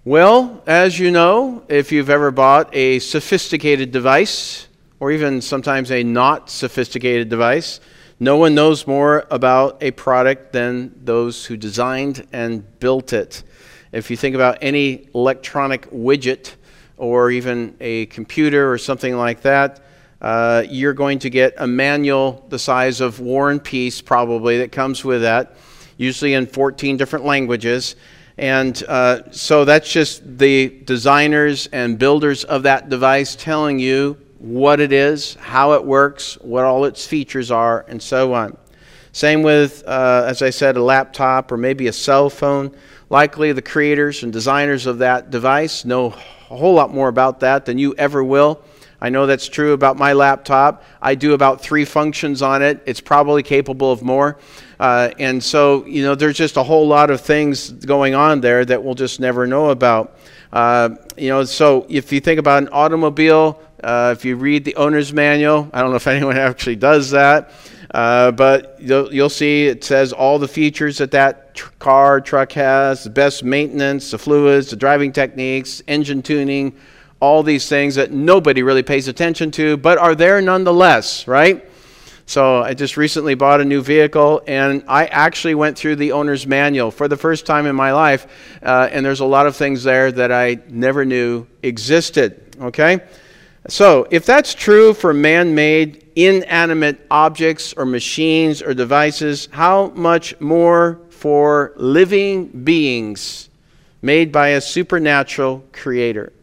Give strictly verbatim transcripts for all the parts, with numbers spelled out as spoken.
Well, as you know, if you've ever bought a sophisticated device, or even sometimes a not sophisticated device, no one knows more about a product than those who designed and built it. If you think about any electronic widget, or even a computer or something like that, uh, you're going to get a manual the size of War and Peace, probably, that comes with that, usually in fourteen different languages. And uh, so that's just the designers and builders of that device telling you what it is, how it works, what all its features are, and so on. Same with, uh, as I said, a laptop or maybe a cell phone. Likely the creators and designers of that device know a whole lot more about that than you ever will. I know that's true about my laptop. I do about three functions on it. It's probably capable of more. Uh, and so, you know, there's just a whole lot of things going on there that we'll just never know about. Uh, you know, so if you think about an automobile, uh, if you read the owner's manual, I don't know if anyone actually does that, uh, but you'll, you'll see it says all the features that that tr- car, truck has, the best maintenance, the fluids, the driving techniques, engine tuning, all these things that nobody really pays attention to, but are there nonetheless, right? So I just recently bought a new vehicle, and I actually went through the owner's manual for the first time in my life, uh, and there's a lot of things there that I never knew existed, okay? So if that's true for man-made inanimate objects or machines or devices, how much more for living beings made by a supernatural creator?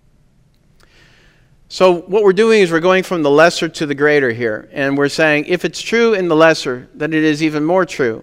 So what we're doing is we're going from the lesser to the greater here. And we're saying if it's true in the lesser, then it is even more true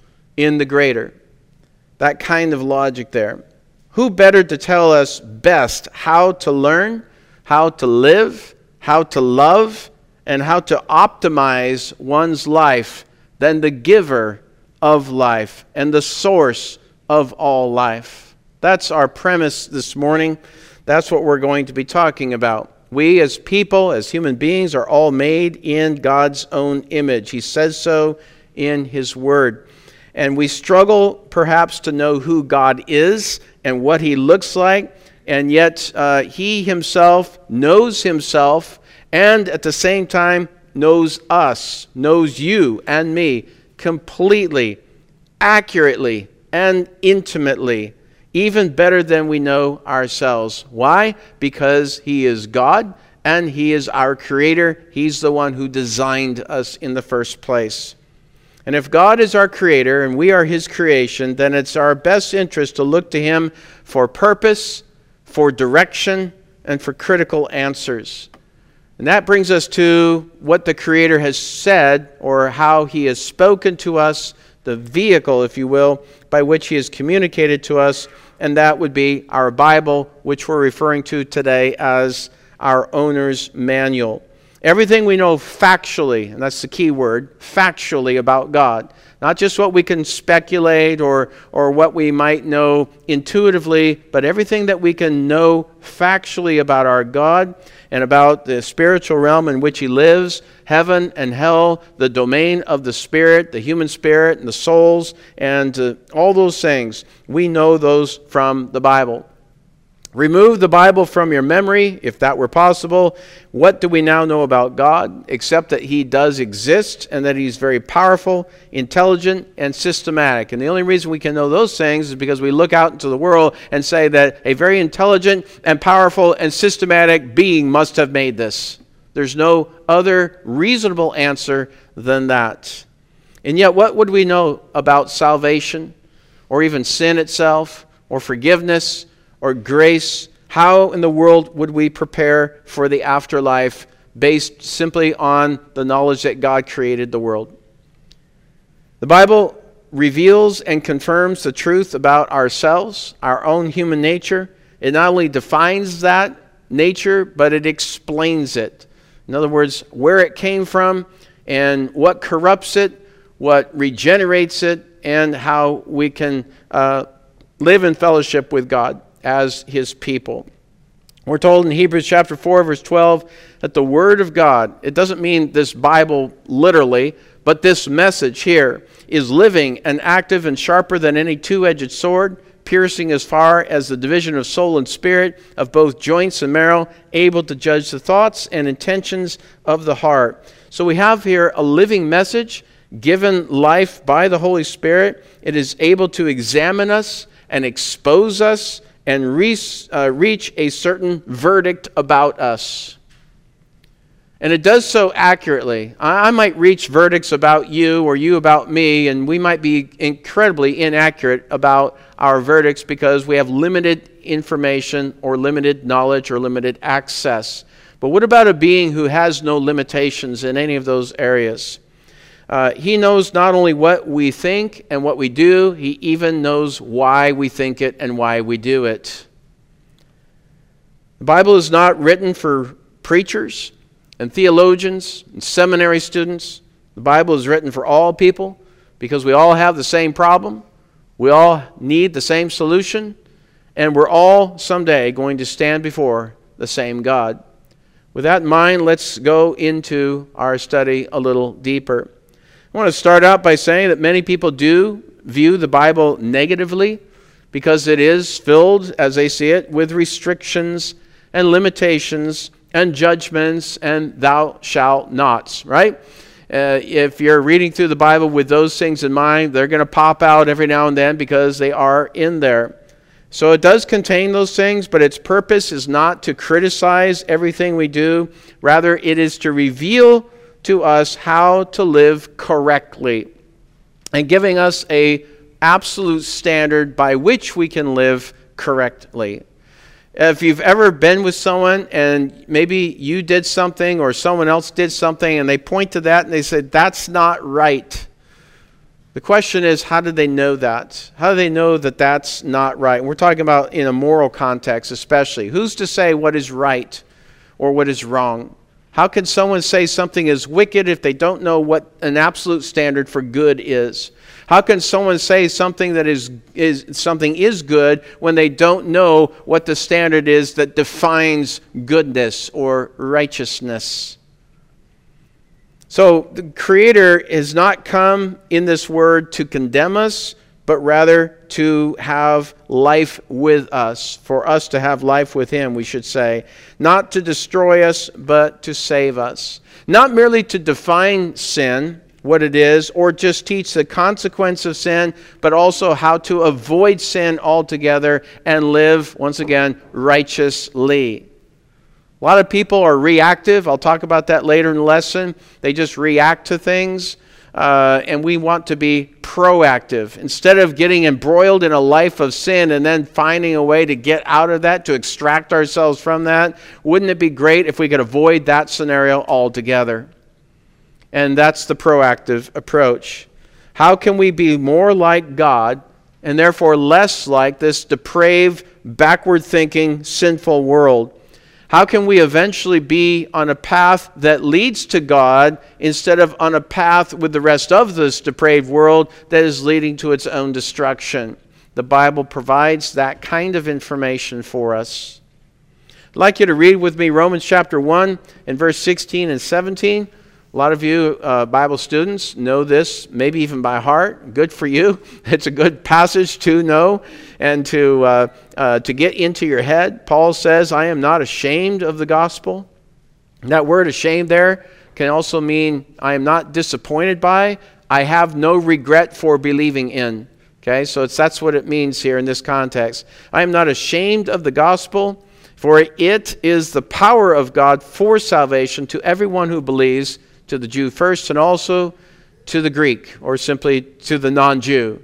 in the greater. That kind of logic there. Who better to tell us best how to learn, how to live, how to love, and how to optimize one's life than the giver of life and the source of all life? That's our premise this morning. That's what we're going to be talking about. We as people, as human beings, are all made in God's own image. He says so in His Word. And we struggle perhaps to know who God is and what He looks like, and yet uh, He Himself knows Himself and at the same time knows us, knows you and me completely, accurately, and intimately. Even better than we know ourselves. Why? Because He is God and He is our Creator. He's the one who designed us in the first place. And if God is our Creator and we are His creation, then it's our best interest to look to Him for purpose, for direction, and for critical answers. And that brings us to what the Creator has said, or how He has spoken to us, the vehicle, if you will, by which He has communicated to us, and that would be our Bible, which we're referring to today as our owner's manual. Everything we know factually, and that's the key word, factually about God. Not just what we can speculate or, or what we might know intuitively, but everything that we can know factually about our God and about the spiritual realm in which He lives, heaven and hell, the domain of the spirit, the human spirit, and the souls, and uh, all those things. We know those from the Bible. Remove the Bible from your memory, if that were possible. What do we now know about God, except that He does exist and that He's very powerful, intelligent, and systematic? And the only reason we can know those things is because we look out into the world and say that a very intelligent and powerful and systematic being must have made this. There's no other reasonable answer than that. And yet, what would we know about salvation, or even sin itself, or forgiveness, or grace? How in the world would we prepare for the afterlife based simply on the knowledge that God created the world? The Bible reveals and confirms the truth about ourselves, our own human nature. It not only defines that nature, but it explains it. In other words, where it came from and what corrupts it, what regenerates it, and how we can uh, live in fellowship with God as His people. We're told in Hebrews chapter four, verse twelve, that the Word of God, it doesn't mean this Bible literally, but this message here is living and active and sharper than any two-edged sword, piercing as far as the division of soul and spirit, of both joints and marrow, able to judge the thoughts and intentions of the heart. So we have here a living message given life by the Holy Spirit. It is able to examine us and expose us and re- uh, reach a certain verdict about us. And it does so accurately. I might reach verdicts about you or you about me, and we might be incredibly inaccurate about our verdicts because we have limited information or limited knowledge or limited access. But what about a being who has no limitations in any of those areas? Uh, he knows not only what we think and what we do, he even knows why we think it and why we do it. The Bible is not written for preachers and theologians and seminary students. The Bible is written for all people because we all have the same problem. We all need the same solution. And we're all someday going to stand before the same God. With that in mind, let's go into our study a little deeper. I want to start out by saying that many people do view the Bible negatively because it is filled, as they see it, with restrictions and limitations and judgments and thou shalt nots, right? Uh, if you're reading through the Bible with those things in mind, they're going to pop out every now and then because they are in there. So it does contain those things, but its purpose is not to criticize everything we do. Rather, it is to reveal to us how to live correctly and giving us a absolute standard by which we can live correctly. If you've ever been with someone and maybe you did something or someone else did something and they point to that and they say, that's not right. The question is, how do they know that? How do they know that that's not right? And we're talking about in a moral context especially. Who's to say what is right or what is wrong? How can someone say something is wicked if they don't know what an absolute standard for good is? How can someone say something that is, is something is good when they don't know what the standard is that defines goodness or righteousness? So the Creator has not come in this word to condemn us, but rather to have life with us, for us to have life with Him, we should say. Not to destroy us, but to save us. Not merely to define sin, what it is, or just teach the consequence of sin, but also how to avoid sin altogether and live, once again, righteously. A lot of people are reactive. I'll talk about that later in the lesson. They just react to things. Uh, and we want to be proactive. Instead of getting embroiled in a life of sin and then finding a way to get out of that, to extract ourselves from that, wouldn't it be great if we could avoid that scenario altogether? And that's the proactive approach. How can we be more like God and therefore less like this depraved, backward-thinking, sinful world? How can we eventually be on a path that leads to God instead of on a path with the rest of this depraved world that is leading to its own destruction? The Bible provides that kind of information for us. I'd like you to read with me Romans chapter one and verse sixteen and seventeen. A lot of you uh, Bible students know this, maybe even by heart. Good for you. It's a good passage to know and to uh, uh, to get into your head. Paul says, I am not ashamed of the gospel. That word ashamed there can also mean I am not disappointed by. I have no regret for believing in. Okay, so it's, that's what it means here in this context. I am not ashamed of the gospel, for it is the power of God for salvation to everyone who believes, to the Jew first and also to the Greek, or simply to the non-Jew.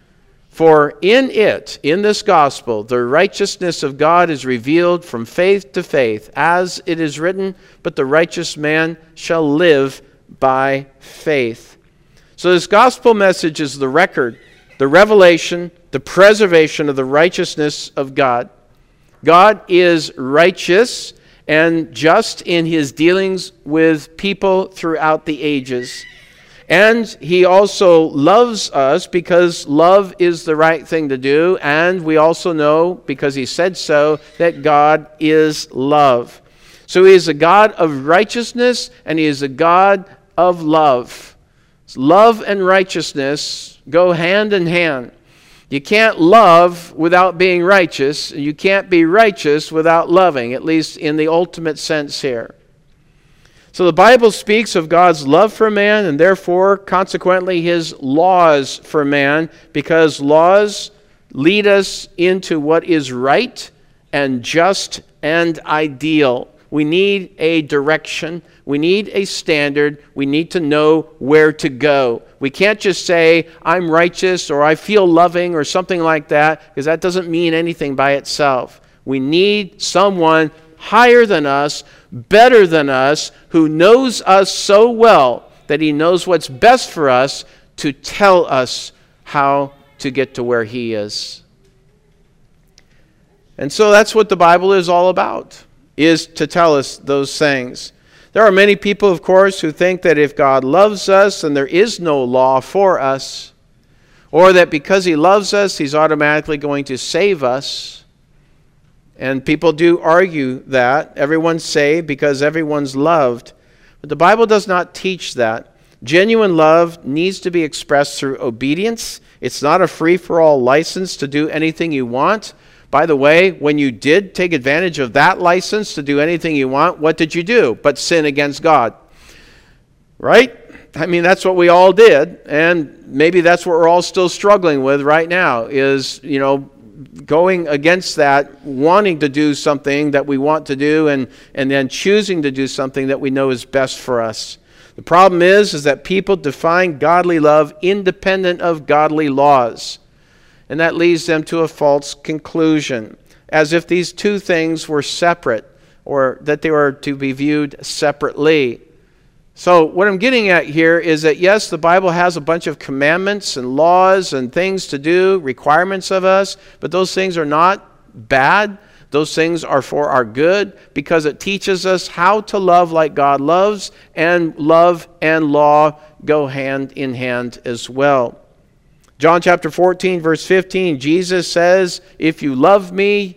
For in it, in this gospel, the righteousness of God is revealed from faith to faith, as it is written, but the righteous man shall live by faith. So this gospel message is the record, the revelation, the preservation of the righteousness of God. God is righteous and just in His dealings with people throughout the ages. And He also loves us because love is the right thing to do. And we also know, because He said so, that God is love. So He is a God of righteousness and He is a God of love. Love and righteousness go hand in hand. You can't love without being righteous. You can't be righteous without loving, at least in the ultimate sense here. So the Bible speaks of God's love for man and therefore, consequently, His laws for man, because laws lead us into what is right and just and ideal. We need a direction. We need a standard. We need to know where to go. We can't just say, I'm righteous or I feel loving or something like that, because that doesn't mean anything by itself. We need someone higher than us, better than us, who knows us so well that He knows what's best for us to tell us how to get to where He is. And so that's what the Bible is all about, is to tell us those things. There are many people, of course, who think that if God loves us, then there is no law for us, or that because He loves us, He's automatically going to save us. And people do argue that. Everyone's saved because everyone's loved. But the Bible does not teach that. Genuine love needs to be expressed through obedience. It's not a free-for-all license to do anything you want. By the way, when you did take advantage of that license to do anything you want, what did you do but sin against God? Right? I mean, that's what we all did, and maybe that's what we're all still struggling with right now, is, you know, going against that, wanting to do something that we want to do, and, and then choosing to do something that we know is best for us. The problem is, is that people define godly love independent of godly laws. And that leads them to a false conclusion, as if these two things were separate, or that they were to be viewed separately. So what I'm getting at here is that, yes, the Bible has a bunch of commandments and laws and things to do, requirements of us, but those things are not bad. Those things are for our good, because it teaches us how to love like God loves, and love and law go hand in hand as well. John chapter fourteen, verse fifteen, Jesus says, if you love me,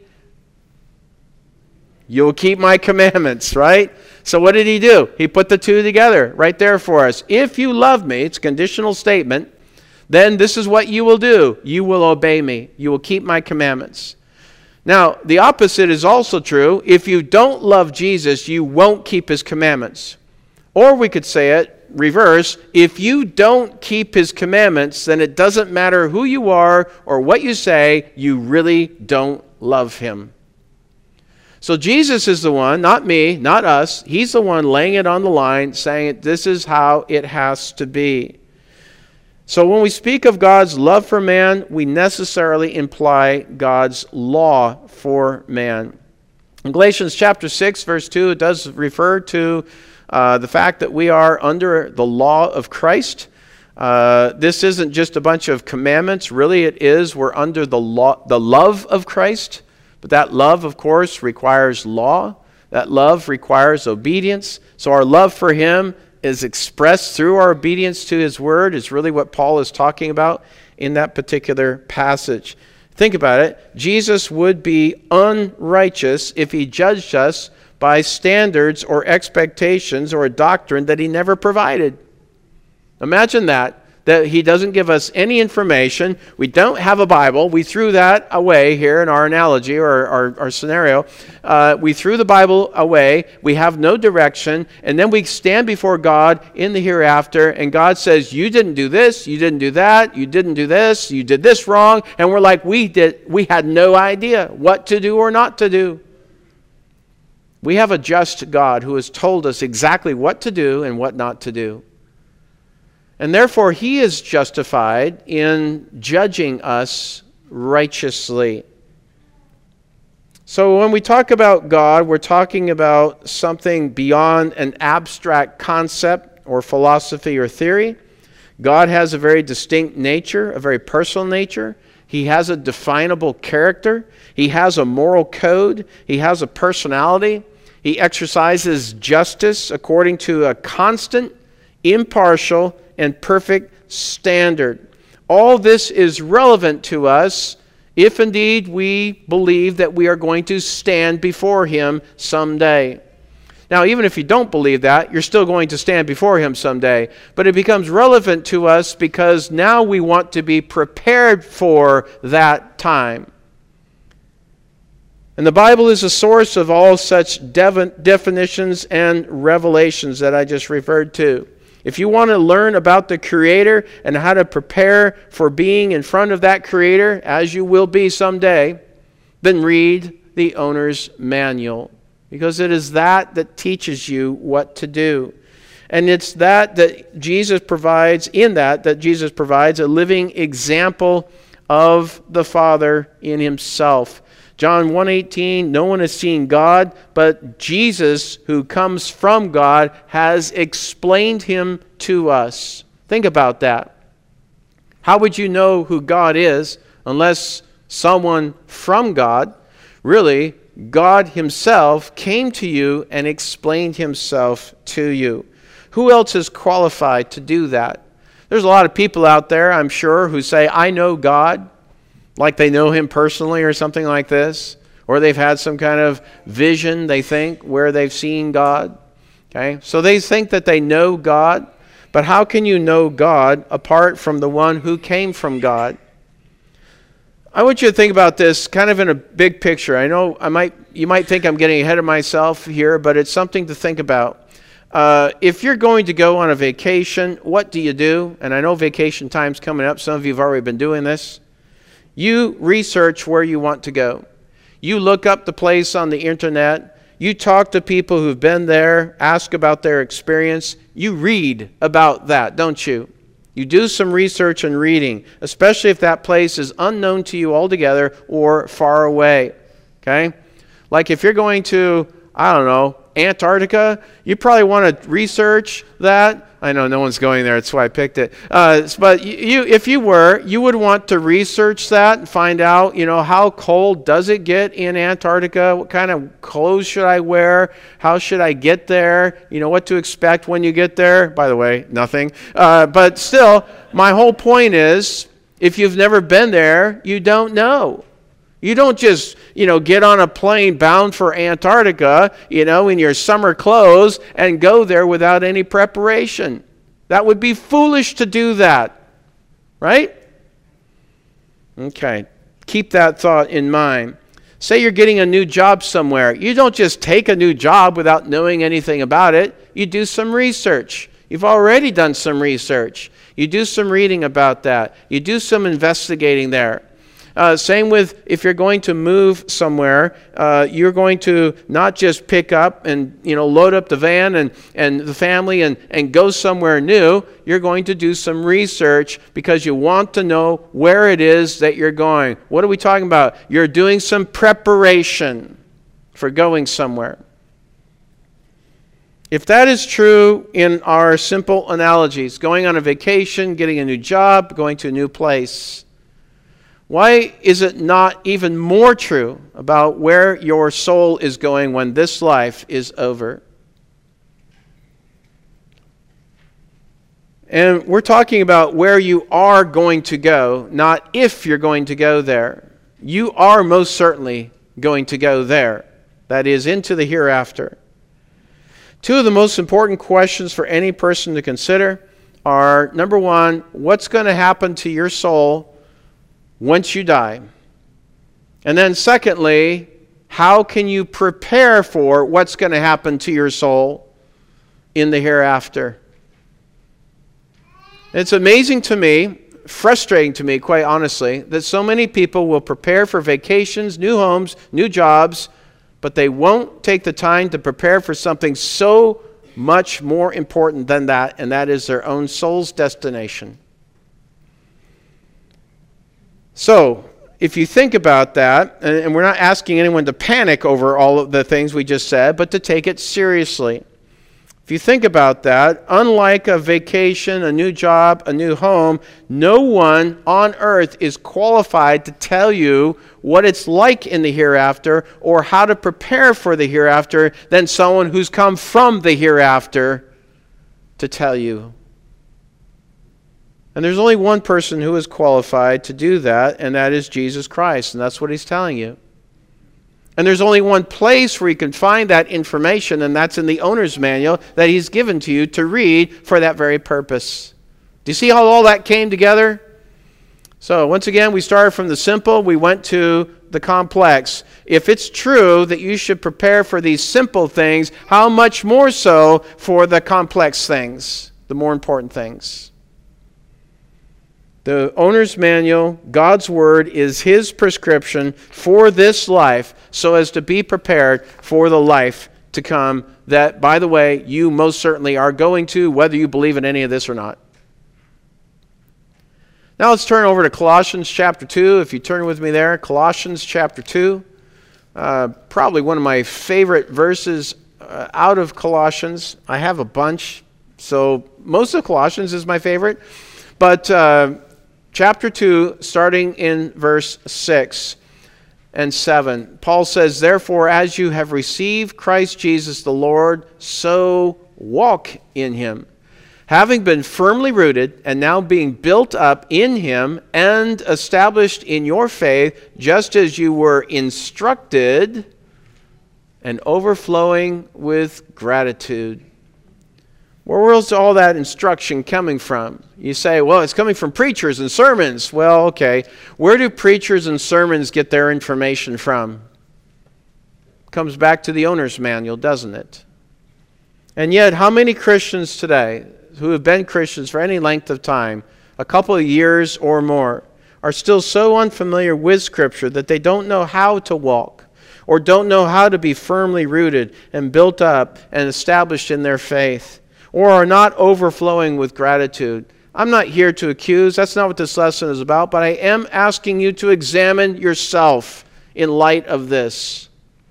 you'll keep my commandments, right? So what did He do? He put the two together right there for us. If you love me, it's a conditional statement, then this is what you will do. You will obey me. You will keep my commandments. Now, the opposite is also true. If you don't love Jesus, you won't keep His commandments. Or we could say it reverse, if you don't keep His commandments, then it doesn't matter who you are or what you say, you really don't love Him. So Jesus is the one, not me, not us. He's the one laying it on the line, saying this is how it has to be. So when we speak of God's love for man, we necessarily imply God's law for man. In Galatians chapter six, verse two, it does refer to Uh, the fact that we are under the law of Christ. Uh, this isn't just a bunch of commandments. Really it is. We're under the law, the love of Christ. But that love, of course, requires law. That love requires obedience. So our love for Him is expressed through our obedience to His Word, is really what Paul is talking about in that particular passage. Think about it. Jesus would be unrighteous if He judged us by standards or expectations or a doctrine that He never provided. Imagine that, that He doesn't give us any information. We don't have a Bible. We threw that away here in our analogy or our, our scenario. Uh, we threw the Bible away. We have no direction. And then we stand before God in the hereafter, and God says, you didn't do this, you didn't do that, you didn't do this, you did this wrong. And we're like, we did. We had no idea what to do or not to do. We have a just God who has told us exactly what to do and what not to do. And therefore, He is justified in judging us righteously. So when we talk about God, we're talking about something beyond an abstract concept or philosophy or theory. God has a very distinct nature, a very personal nature. He has a definable character. He has a moral code. He has a personality. He exercises justice according to a constant, impartial, and perfect standard. All this is relevant to us if indeed we believe that we are going to stand before Him someday. Now, even if you don't believe that, you're still going to stand before him someday. But it becomes relevant to us because now we want to be prepared for that time. And the Bible is a source of all such dev- definitions and revelations that I just referred to. If you want to learn about the Creator and how to prepare for being in front of that Creator, as you will be someday, then read the Owner's Manual. Because it is that that teaches you what to do. And it's that that Jesus provides, in that that Jesus provides a living example of the Father in himself. John one eighteen, no one has seen God, but Jesus, who comes from God, has explained him to us. Think about that. How would you know who God is unless someone from God, really, God himself, came to you and explained himself to you? Who else is qualified to do that? There's a lot of people out there, I'm sure, who say, I know God, like they know him personally or something like this. Or they've had some kind of vision, they think, where they've seen God. Okay? So they think that they know God. But how can you know God apart from the one who came from God? I want you to think about this kind of in a big picture. I know I might, you might think I'm getting ahead of myself here, but it's something to think about. Uh, if you're going to go on a vacation, what do you do? And I know vacation time's coming up. Some of you have already been doing this. You research where you want to go. You look up the place on the internet. You talk to people who've been there, ask about their experience. You read about that, don't you? You do some research and reading, especially if that place is unknown to you altogether or far away. Okay? Like if you're going to, I don't know, Antarctica, you probably want to research that. I know no one's going there, that's why I picked it. Uh, but you, if you were, you would want to research that and find out, you know, how cold does it get in Antarctica? What kind of clothes should I wear? How should I get there? You know, what to expect when you get there? By the way, nothing. Uh, but still, my whole point is, if you've never been there, you don't know. You don't just, you know, get on a plane bound for Antarctica, you know, in your summer clothes and go there without any preparation. That would be foolish to do that, right? Okay, keep that thought in mind. Say you're getting a new job somewhere. You don't just take a new job without knowing anything about it. You do some research. You've already done some research. You do some reading about that. You do some investigating there. Uh, same with if you're going to move somewhere, uh, you're going to not just pick up and, you know, load up the van and, and the family and, and go somewhere new. You're going to do some research because you want to know where it is that you're going. What are we talking about? You're doing some preparation for going somewhere. If that is true in our simple analogies, going on a vacation, getting a new job, going to a new place, why is it not even more true about where your soul is going when this life is over? And we're talking about where you are going to go, not if you're going to go there. You are most certainly going to go there. That is, into the hereafter. Two of the most important questions for any person to consider are, number one, what's going to happen to your soul once you die? And then secondly, how can you prepare for what's going to happen to your soul in the hereafter? It's amazing to me, frustrating to me, quite honestly, that so many people will prepare for vacations, new homes, new jobs, but they won't take the time to prepare for something so much more important than that, and that is their own soul's destination. So, if you think about that, and we're not asking anyone to panic over all of the things we just said, but to take it seriously. If you think about that, unlike a vacation, a new job, a new home, no one on earth is qualified to tell you what it's like in the hereafter or how to prepare for the hereafter than someone who's come from the hereafter to tell you. And there's only one person who is qualified to do that, and that is Jesus Christ. And that's what he's telling you. And there's only one place where you can find that information, and that's in the owner's manual that he's given to you to read for that very purpose. Do you see how all that came together? So once again, we started from the simple, we went to the complex. If it's true that you should prepare for these simple things, how much more so for the complex things, the more important things? The owner's manual, God's word, is his prescription for this life so as to be prepared for the life to come that, by the way, you most certainly are going to, whether you believe in any of this or not. Now let's turn over to Colossians chapter two. If you turn with me there, Colossians chapter two. Uh, probably one of my favorite verses uh, out of Colossians. I have a bunch, so most of Colossians is my favorite. But uh, chapter two, starting in verse six and seven, Paul says, "Therefore, as you have received Christ Jesus the Lord, so walk in him, having been firmly rooted and now being built up in him and established in your faith, just as you were instructed, and overflowing with gratitude." Where's all that instruction coming from? You say, well, it's coming from preachers and sermons. Well, okay. Where do preachers and sermons get their information from? Comes back to the owner's manual, doesn't it? And yet, how many Christians today who have been Christians for any length of time, a couple of years or more, are still so unfamiliar with Scripture that they don't know how to walk or don't know how to be firmly rooted and built up and established in their faith, or are not overflowing with gratitude? I'm not here to accuse. That's not what this lesson is about, but I am asking you to examine yourself in light of this.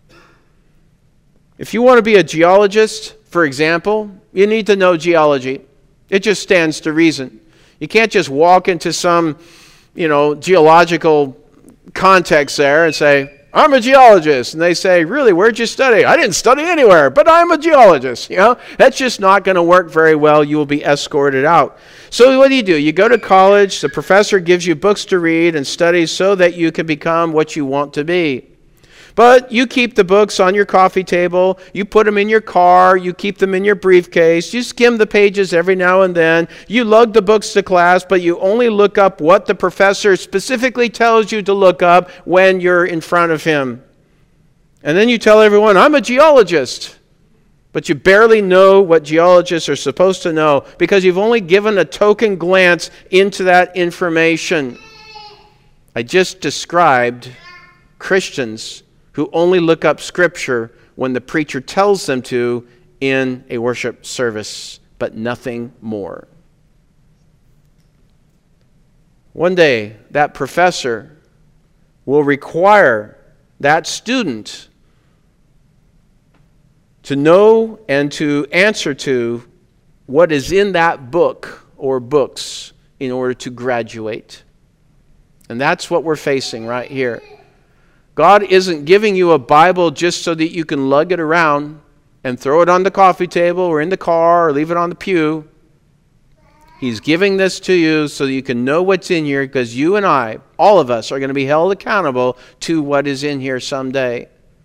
If you want to be a geologist, for example, you need to know geology. It just stands to reason. You can't just walk into some, you know, geological context there and say, I'm a geologist. And they say, really, where'd you study? I didn't study anywhere, but I'm a geologist. You know, that's just not going to work very well. You will be escorted out. So what do you do? You go to college. The professor gives you books to read and study so that you can become what you want to be. But you keep the books on your coffee table, you put them in your car, you keep them in your briefcase, you skim the pages every now and then, you lug the books to class, but you only look up what the professor specifically tells you to look up when you're in front of him. And then you tell everyone, I'm a geologist. But you barely know what geologists are supposed to know because you've only given a token glance into that information. I just described Christians who only look up Scripture when the preacher tells them to in a worship service, but nothing more. One day, that professor will require that student to know and to answer to what is in that book or books in order to graduate. And that's what we're facing right here. God isn't giving you a Bible just so that you can lug it around and throw it on the coffee table or in the car or leave it on the pew. He's giving this to you so that you can know what's in here, because you and I, all of us, are going to be held accountable to what is in here someday.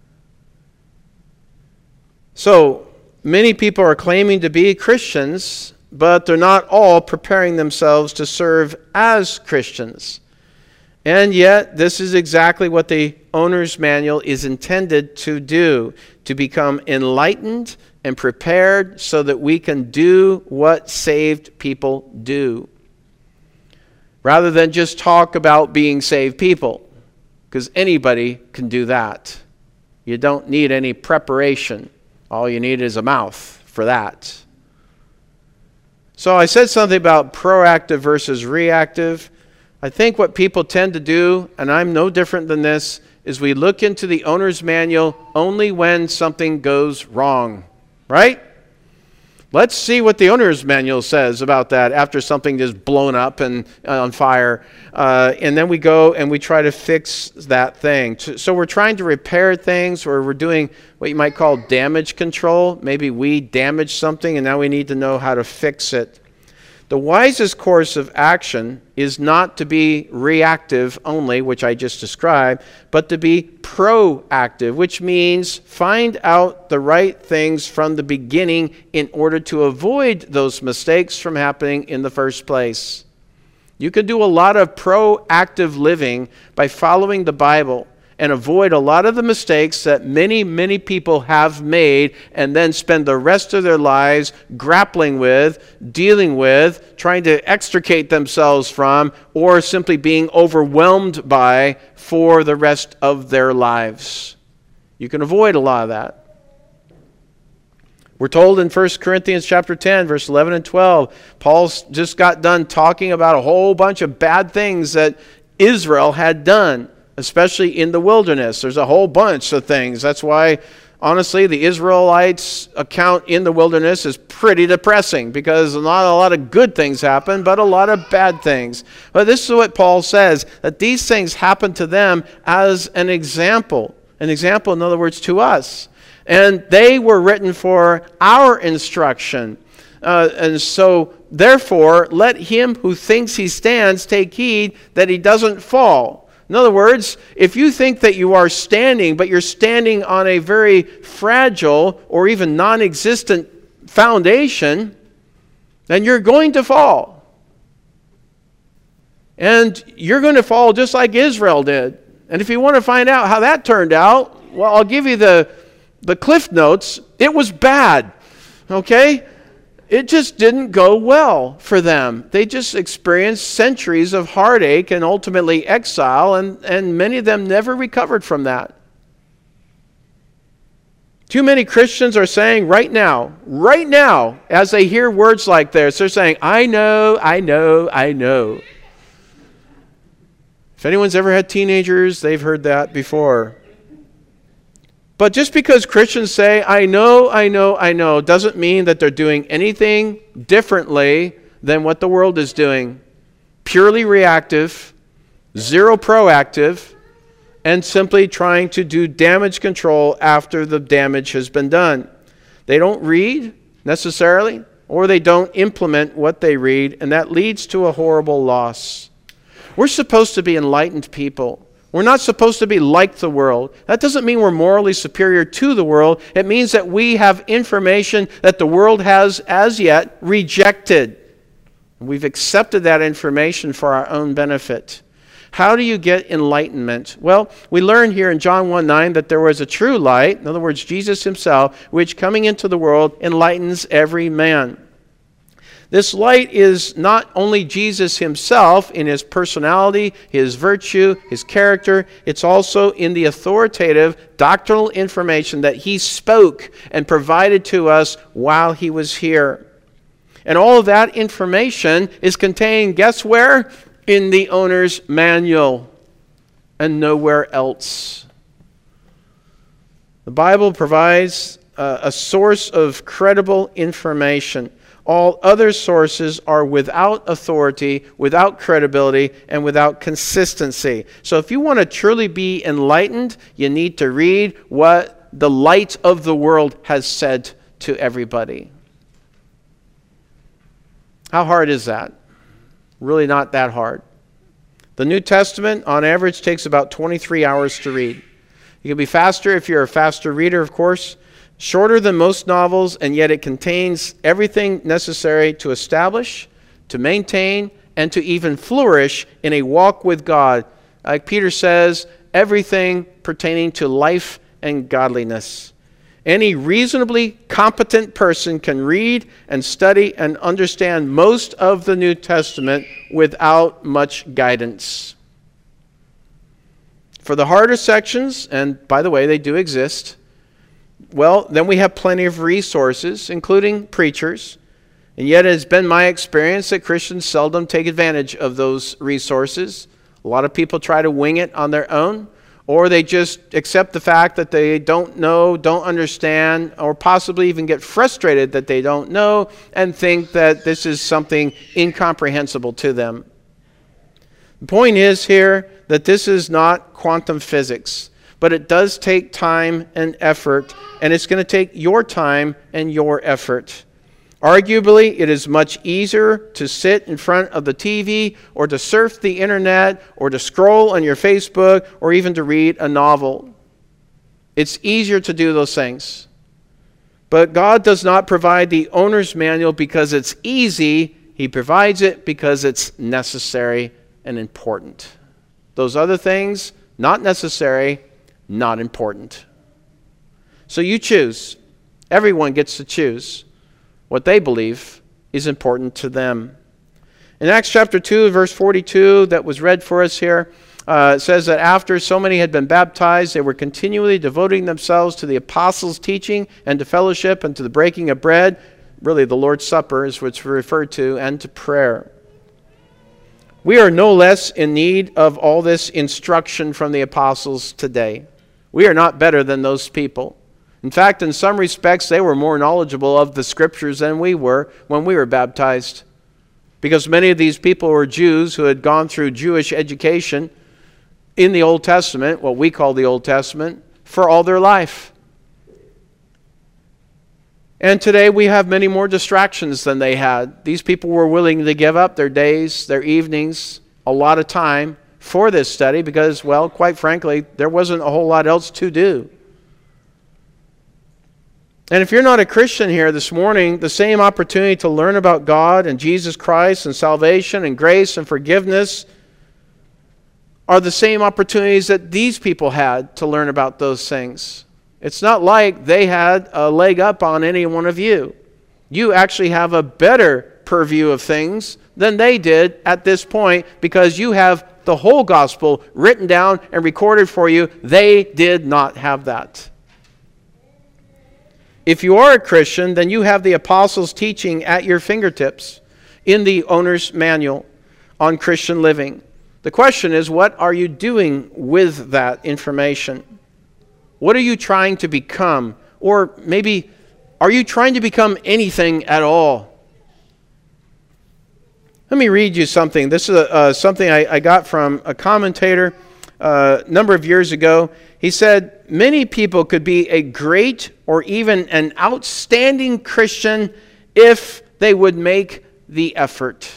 So, many people are claiming to be Christians, but they're not all preparing themselves to serve as Christians. And yet, this is exactly what the owner's manual is intended to do, to become enlightened and prepared so that we can do what saved people do, rather than just talk about being saved people, because anybody can do that. You don't need any preparation. All you need is a mouth for that. So I said something about proactive versus reactive. I think what people tend to do, and I'm no different than this, is we look into the owner's manual only when something goes wrong, right? Let's see what the owner's manual says about that after something is blown up and uh, on fire. Uh, and then we go and we try to fix that thing. So we're trying to repair things, or we're doing what you might call damage control. Maybe we damaged something and now we need to know how to fix it. The wisest course of action is not to be reactive only, which I just described, but to be proactive, which means find out the right things from the beginning in order to avoid those mistakes from happening in the first place. You can do a lot of proactive living by following the Bible and avoid a lot of the mistakes that many, many people have made and then spend the rest of their lives grappling with, dealing with, trying to extricate themselves from, or simply being overwhelmed by for the rest of their lives. You can avoid a lot of that. We're told in First Corinthians chapter ten, verse eleven and twelve, Paul just got done talking about a whole bunch of bad things that Israel had done, especially in the wilderness. There's a whole bunch of things. That's why, honestly, the Israelites' account in the wilderness is pretty depressing, because not a lot of good things happen, but a lot of bad things. But this is what Paul says, that these things happen to them as an example. An example, in other words, to us. And they were written for our instruction. Uh, and so, therefore, let him who thinks he stands take heed that he doesn't fall. In other words, if you think that you are standing, but you're standing on a very fragile or even non-existent foundation, then you're going to fall. And you're going to fall just like Israel did. And if you want to find out how that turned out, well, I'll give you the, the Cliff Notes. It was bad, okay? It just didn't go well for them. They just experienced centuries of heartache and ultimately exile, and, and many of them never recovered from that. Too many Christians are saying right now, right now, as they hear words like this, they're saying, I know, I know, I know. If anyone's ever had teenagers, they've heard that before. But just because Christians say, I know, I know, I know, doesn't mean that they're doing anything differently than what the world is doing. Purely reactive, zero proactive, and simply trying to do damage control after the damage has been done. They don't read necessarily, or they don't implement what they read, and that leads to a horrible loss. We're supposed to be enlightened people. We're not supposed to be like the world. That doesn't mean we're morally superior to the world. It means that we have information that the world has as yet rejected. We've accepted that information for our own benefit. How do you get enlightenment? Well, we learn here in John one nine that there was a true light, in other words, Jesus himself, which coming into the world enlightens every man. This light is not only Jesus himself in his personality, his virtue, his character. It's also in the authoritative doctrinal information that he spoke and provided to us while he was here. And all of that information is contained, guess where? In the owner's manual and nowhere else. The Bible provides uh, a source of credible information. All other sources are without authority, without credibility, and without consistency. So if you want to truly be enlightened, you need to read what the light of the world has said to everybody. How hard is that? Really not that hard. The New Testament, on average, takes about twenty-three hours to read. You can be faster if you're a faster reader, of course. Shorter than most novels, and yet it contains everything necessary to establish, to maintain, and to even flourish in a walk with God. Like Peter says, everything pertaining to life and godliness. Any reasonably competent person can read and study and understand most of the New Testament without much guidance. For the harder sections, and by the way, they do exist, well, then we have plenty of resources, including preachers. And yet it has been my experience that Christians seldom take advantage of those resources. A lot of people try to wing it on their own, or they just accept the fact that they don't know, don't understand, or possibly even get frustrated that they don't know and think that this is something incomprehensible to them. The point is here that this is not quantum physics. But it does take time and effort, and it's going to take your time and your effort. Arguably, it is much easier to sit in front of the T V or to surf the internet or to scroll on your Facebook or even to read a novel. It's easier to do those things. But God does not provide the owner's manual because it's easy. He provides it because it's necessary and important. Those other things, not necessary, not important. So you choose. Everyone gets to choose what they believe is important to them. In Acts chapter two, verse forty-two, that was read for us here, uh, it says that after so many had been baptized, they were continually devoting themselves to the apostles' teaching and to fellowship and to the breaking of bread. Really, the Lord's Supper is what's referred to, and to prayer. We are no less in need of all this instruction from the apostles today. We are not better than those people. In fact, in some respects, they were more knowledgeable of the Scriptures than we were when we were baptized. Because many of these people were Jews who had gone through Jewish education in the Old Testament, what we call the Old Testament, for all their life. And today we have many more distractions than they had. These people were willing to give up their days, their evenings, a lot of time for this study because, well, quite frankly, there wasn't a whole lot else to do. And if you're not a Christian here this morning, the same opportunity to learn about God and Jesus Christ and salvation and grace and forgiveness are the same opportunities that these people had to learn about those things. It's not like they had a leg up on any one of you. You actually have a better purview of things than they did at this point because you have the whole gospel written down and recorded for you. They did not have that. If you are a Christian, then you have the apostles' teaching at your fingertips in the owner's manual on Christian living. The question is, what are you doing with that information? What are you trying to become? Or maybe, are you trying to become anything at all? Let me read you something. This is a, uh, something I, I got from a commentator uh, a number of years ago. He said, many people could be a great or even an outstanding Christian if they would make the effort.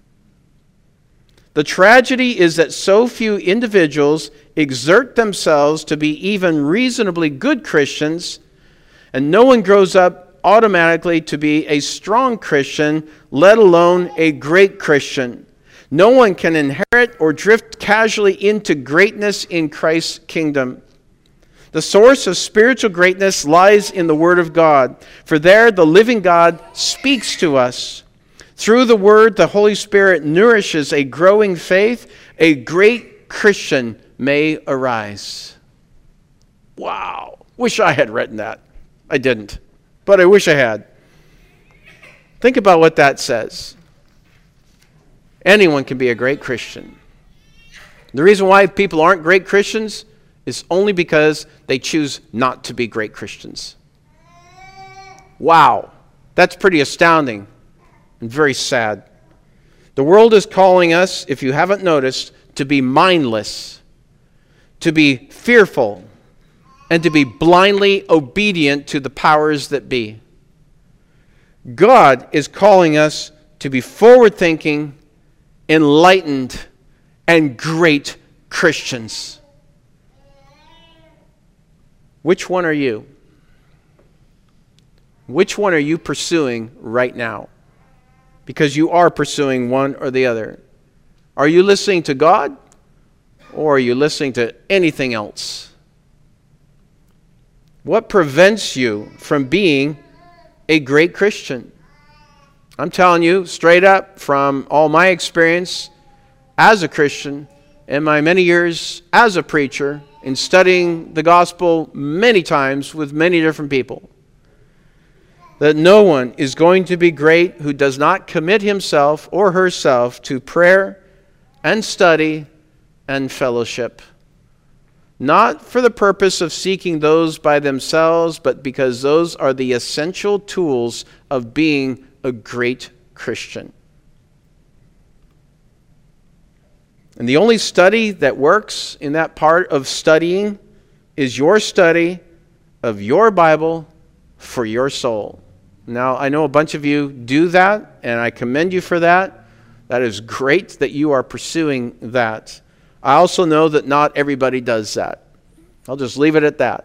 The tragedy is that so few individuals exert themselves to be even reasonably good Christians, and no one grows up automatically to be a strong Christian, let alone a great Christian. No one can inherit or drift casually into greatness in Christ's kingdom. The source of spiritual greatness lies in the Word of God, for there the living God speaks to us. Through the Word, the Holy Spirit nourishes a growing faith. A great Christian may arise. Wow. Wish I had written that. I didn't, but I wish I had. Think about what that says. Anyone can be a great Christian. The reason why people aren't great Christians is only because they choose not to be great Christians. Wow. That's pretty astounding and very sad. The world is calling us, if you haven't noticed, to be mindless, to be fearful, and to be blindly obedient to the powers that be. God is calling us to be forward-thinking, enlightened, and great Christians. Which one are you? Which one are you pursuing right now? Because you are pursuing one or the other. Are you listening to God, or are you listening to anything else? What prevents you from being a great Christian? I'm telling you straight up from all my experience as a Christian and my many years as a preacher in studying the gospel many times with many different people, that no one is going to be great who does not commit himself or herself to prayer and study and fellowship. Not for the purpose of seeking those by themselves, but because those are the essential tools of being a great Christian. And the only study that works in that part of studying is your study of your Bible for your soul. Now, I know a bunch of you do that, and I commend you for that. That is great that you are pursuing that. I also know that not everybody does that. I'll just leave it at that.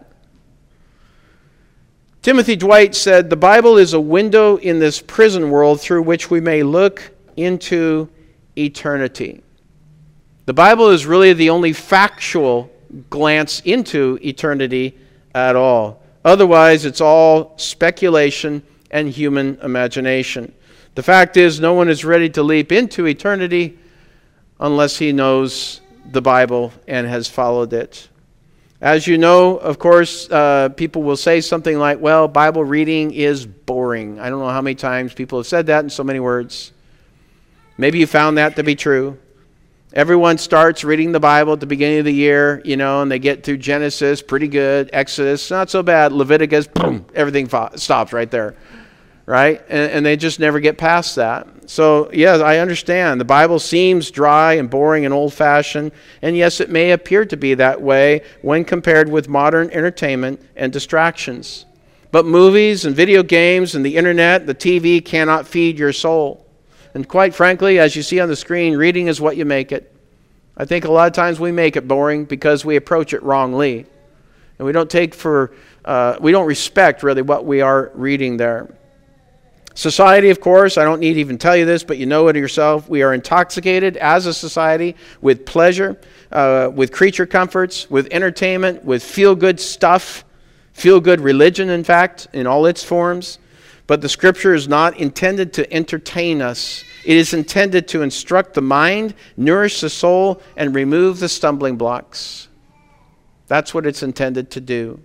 Timothy Dwight said, "The Bible is a window in this prison world through which we may look into eternity." The Bible is really the only factual glance into eternity at all. Otherwise, it's all speculation and human imagination. The fact is, no one is ready to leap into eternity unless he knows the Bible and has followed it. As you know, of course, uh, people will say something like, well, Bible reading is boring. I don't know how many times people have said that in so many words. Maybe you found that to be true. Everyone starts reading the Bible at the beginning of the year, you know, and they get through Genesis, pretty good. Exodus, not so bad. Leviticus, boom, everything fo- stops right there, right? And, and they just never get past that. So, yes, I understand. The Bible seems dry and boring and old-fashioned, and yes, it may appear to be that way when compared with modern entertainment and distractions. But movies and video games and the internet, the T V cannot feed your soul. And quite frankly, as you see on the screen, reading is what you make it. I think a lot of times we make it boring because we approach it wrongly. And we don't take for, uh, we don't respect really what we are reading there. Society, of course, I don't need to even tell you this, but you know it yourself. We are intoxicated as a society with pleasure, uh, with creature comforts, with entertainment, with feel-good stuff, feel-good religion, in fact, in all its forms. But the Scripture is not intended to entertain us. It is intended to instruct the mind, nourish the soul, and remove the stumbling blocks. That's what it's intended to do.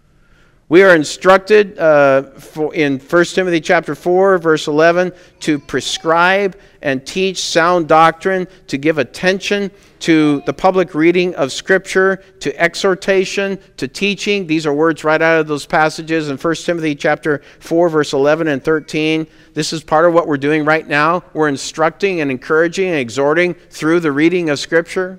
We are instructed uh, for, in First Timothy chapter four, verse eleven, to prescribe and teach sound doctrine, to give attention to the public reading of Scripture, to exhortation, to teaching. These are words right out of those passages in First Timothy chapter four, verse eleven and thirteen. This is part of what we're doing right now. We're instructing and encouraging and exhorting through the reading of Scripture.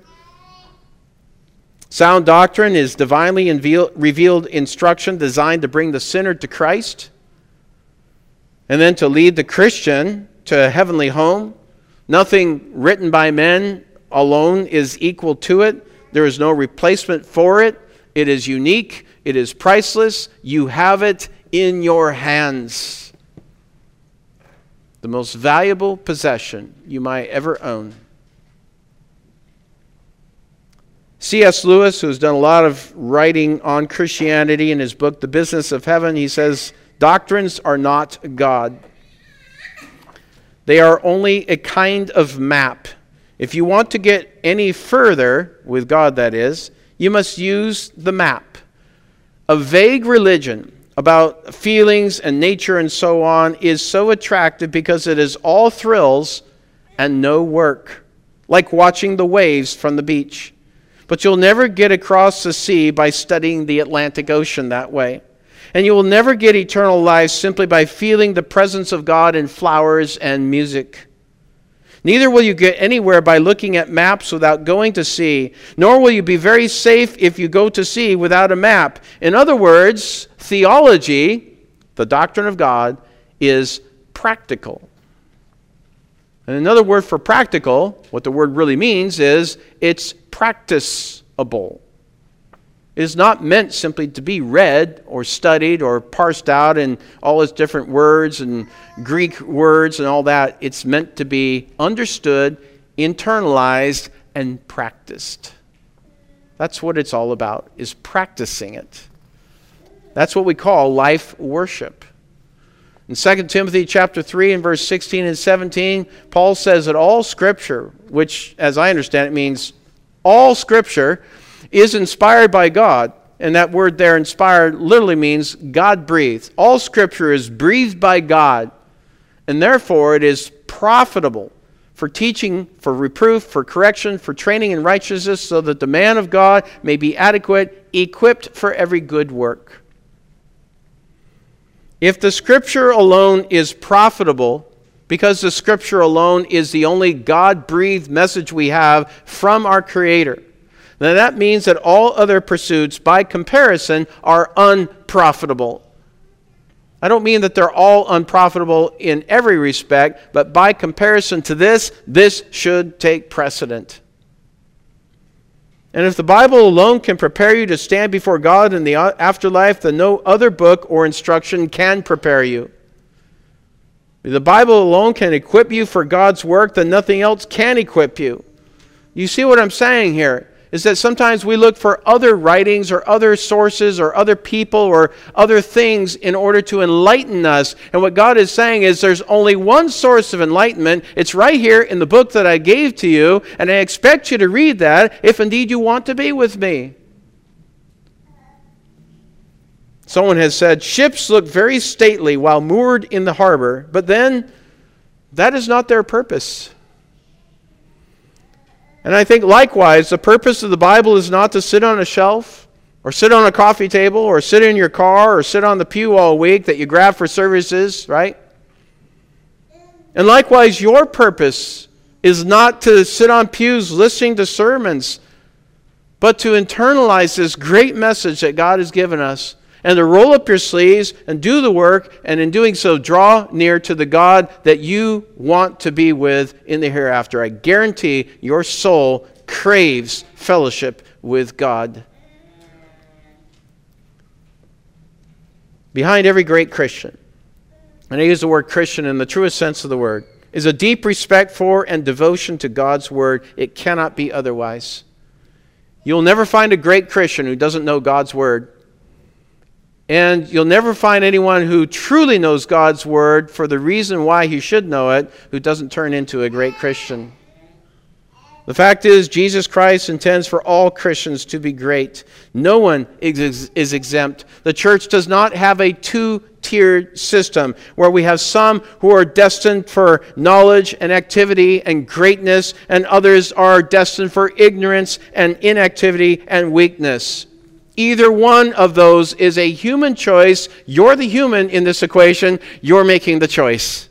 Sound doctrine is divinely revealed instruction designed to bring the sinner to Christ and then to lead the Christian to a heavenly home. Nothing written by men alone is equal to it. There is no replacement for it. It is unique. It is priceless. You have it in your hands. The most valuable possession you might ever own. C S Lewis, who's done a lot of writing on Christianity in his book, The Business of Heaven, he says, doctrines are not God. They are only a kind of map. If you want to get any further, with God that is, you must use the map. A vague religion about feelings and nature and so on is so attractive because it is all thrills and no work, like watching the waves from the beach. But you'll never get across the sea by studying the Atlantic Ocean that way. And you will never get eternal life simply by feeling the presence of God in flowers and music. Neither will you get anywhere by looking at maps without going to sea, nor will you be very safe if you go to sea without a map. In other words, theology, the doctrine of God, is practical. And another word for practical, what the word really means is it's practicable. It is not meant simply to be read or studied or parsed out in all its different words and Greek words and all that. It's meant to be understood, internalized, and practiced. That's what it's all about, is practicing it. That's what we call life worship. In Second Timothy chapter three and verse sixteen and seventeen, Paul says that all Scripture, which as I understand it means all Scripture, is inspired by God. And that word there, inspired, literally means God-breathed. All Scripture is breathed by God. And therefore it is profitable for teaching, for reproof, for correction, for training in righteousness, so that the man of God may be adequate, equipped for every good work. If the Scripture alone is profitable, because the Scripture alone is the only God-breathed message we have from our Creator, then that means that all other pursuits, by comparison, are unprofitable. I don't mean that they're all unprofitable in every respect, but by comparison to this, this should take precedent. And if the Bible alone can prepare you to stand before God in the afterlife, then no other book or instruction can prepare you. If the Bible alone can equip you for God's work, then nothing else can equip you. You see what I'm saying here? Is that sometimes we look for other writings or other sources or other people or other things in order to enlighten us. And what God is saying is there's only one source of enlightenment. It's right here in the book that I gave to you, and I expect you to read that if indeed you want to be with me. Someone has said, ships look very stately while moored in the harbor, but then that is not their purpose. And I think likewise, the purpose of the Bible is not to sit on a shelf or sit on a coffee table or sit in your car or sit on the pew all week that you grab for services, right? And likewise, your purpose is not to sit on pews listening to sermons, but to internalize this great message that God has given us and to roll up your sleeves and do the work, and in doing so, draw near to the God that you want to be with in the hereafter. I guarantee your soul craves fellowship with God. Behind every great Christian, and I use the word Christian in the truest sense of the word, is a deep respect for and devotion to God's Word. It cannot be otherwise. You'll never find a great Christian who doesn't know God's Word. And you'll never find anyone who truly knows God's Word for the reason why he should know it, who doesn't turn into a great Christian. The fact is, Jesus Christ intends for all Christians to be great. No one is, is exempt. The church does not have a two-tiered system where we have some who are destined for knowledge and activity and greatness, and others are destined for ignorance and inactivity and weakness. Either one of those is a human choice. You're the human in this equation. You're making the choice.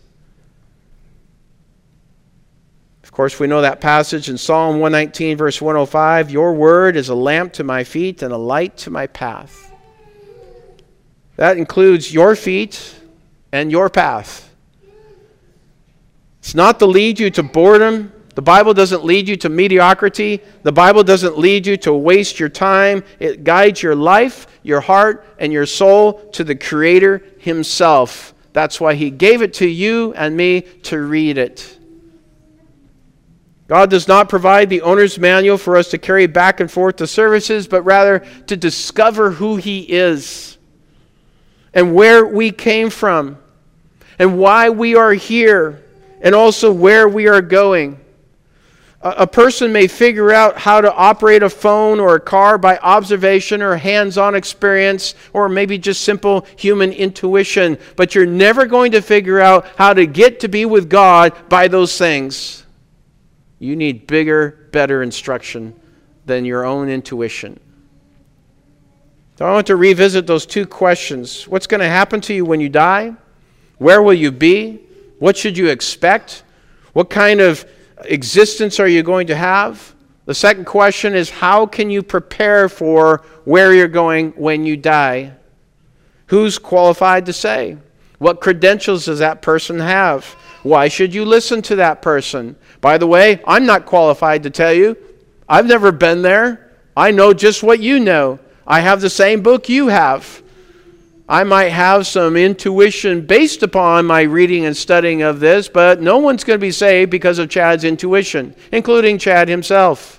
Of course, we know that passage in Psalm one nineteen, verse one oh five. Your word is a lamp to my feet and a light to my path. That includes your feet and your path. It's not to lead you to boredom. The Bible doesn't lead you to mediocrity. The Bible doesn't lead you to waste your time. It guides your life, your heart, and your soul to the Creator Himself. That's why He gave it to you and me to read it. God does not provide the owner's manual for us to carry back and forth to services, but rather to discover who He is and where we came from and why we are here and also where we are going. A person may figure out how to operate a phone or a car by observation or hands-on experience or maybe just simple human intuition, but you're never going to figure out how to get to be with God by those things. You need bigger, better instruction than your own intuition. So I want to revisit those two questions. What's going to happen to you when you die? Where will you be? What should you expect? What kind of existence are you going to have? The second question is, how can you prepare for where you're going when you die? Who's qualified to say? What credentials does that person have? Why should you listen to that person? By the way, I'm not qualified to tell you. I've never been there. I know just what you know. I have the same book you have. I might have some intuition based upon my reading and studying of this, but no one's going to be saved because of Chad's intuition, including Chad himself.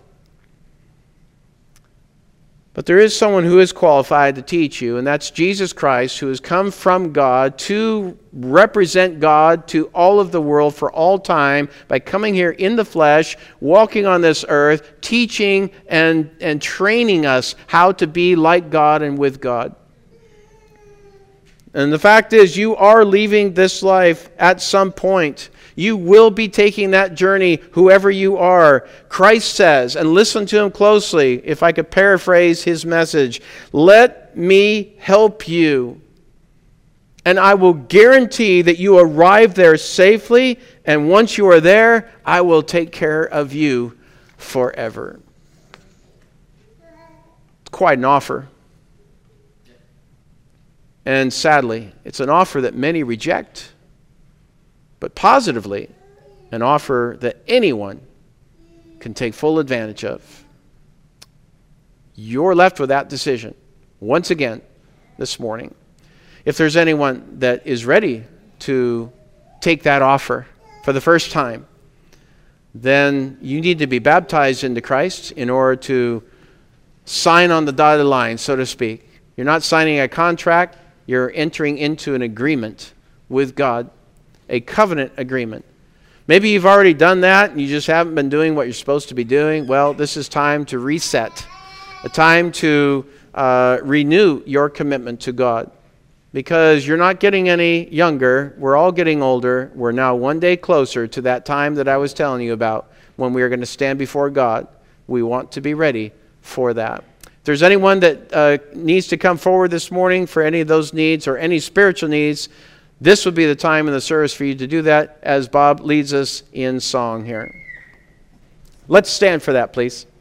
But there is someone who is qualified to teach you, and that's Jesus Christ, who has come from God to represent God to all of the world for all time by coming here in the flesh, walking on this earth, teaching and, and training us how to be like God and with God. And the fact is, you are leaving this life at some point. You will be taking that journey, whoever you are. Christ says, and listen to Him closely, if I could paraphrase His message, let me help you, and I will guarantee that you arrive there safely, and once you are there, I will take care of you forever. It's quite an offer. And sadly, it's an offer that many reject, but positively, an offer that anyone can take full advantage of. You're left with that decision once again this morning. If there's anyone that is ready to take that offer for the first time, then you need to be baptized into Christ in order to sign on the dotted line, so to speak. You're not signing a contract, you're entering into an agreement with God, a covenant agreement. Maybe you've already done that and you just haven't been doing what you're supposed to be doing. Well, this is time to reset, a time to uh, renew your commitment to God. Because you're not getting any younger. We're all getting older. We're now one day closer to that time that I was telling you about when we are going to stand before God. We want to be ready for that. If there's anyone that uh, needs to come forward this morning for any of those needs or any spiritual needs, this would be the time in the service for you to do that as Bob leads us in song here. Let's stand for that, please.